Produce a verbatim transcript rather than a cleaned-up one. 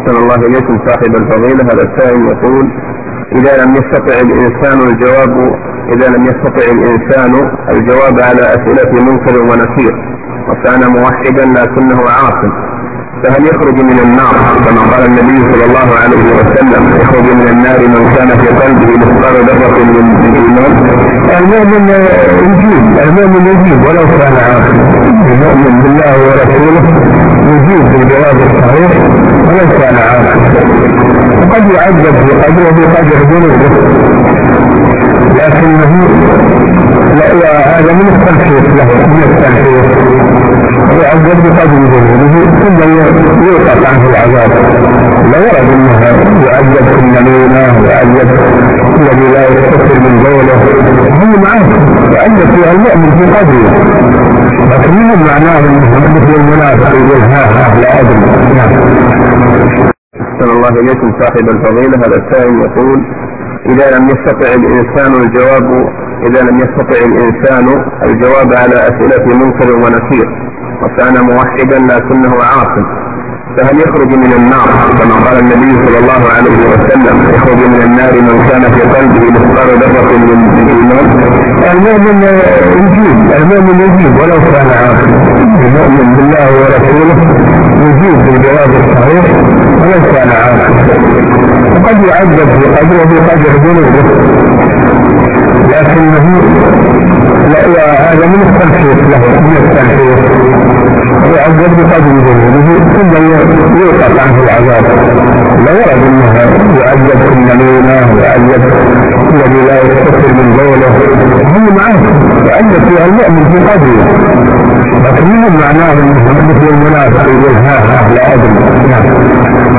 أحسن الله إليكم صاحب الفضيلة. هذا السائل يقول: إذا لم يستطع الإنسان الجواب إذا لم يستطع الإنسان الجواب على أسئلة منكر ونكير وكان موحدا لكنه عاصٍ، فهل يخرج من النار كما قال النبي صلى الله عليه وسلم: يخرج من النار من كان في قلبه مثقال ذرة من إيمان؟ المؤمن يجيب المؤمن يجيب ولو كان عاصٍ، المؤمن بالله ورسوله يجيب بالجواب الصحيح ولو كان عاصٍ، وقد يعذب بقدره بقدر ذنوبه، لكنه لا هذا من التنحيط له من التنحيط ويعذب بقدر ذنوبه ثم يوقف عنه العذاب. لا ورد انه يعذب في النميمه ويعذب الذي لا يستغفر من قوله، هم معه يعذب فيها المؤمن في قدره، لكن من معناه انه مثل المنافق يقول ها ها لا ادري. أحسن الله إليكم صاحب الفضيلة. هذا السائل يقول: إذا لم يستطع الإنسان الجواب إذا لم يستطع الإنسان الجواب على أسئلة منكر ونكير وكان موحدا لكنه عاصٍ، فهل يخرج من النار كما قال النبي صلى الله عليه وسلم: يخرج من النار من كان في قلبه مثقال ذرة من إيمان؟ المؤمن يجيب المؤمن يجيب ولو كان عاصٍ، المؤمن بالله ورسوله يجيب بالجواب الصحيح ولو كان عاصٍ، وقد يعذب بقدره بقدر ذنوبه، لكنه لا هذا من التنحيط له من التنحيط ويعذب بقدر ذنوبه ثم يوقف عنه العذاب. لا ورد انه يعذب في النميمه ويعذب الذي لا يستغفر من قوله، هم معه يعذب فيها المؤمن في قدره، لكن من معناه انه مثل المنافق يقول ها ها لا ادري.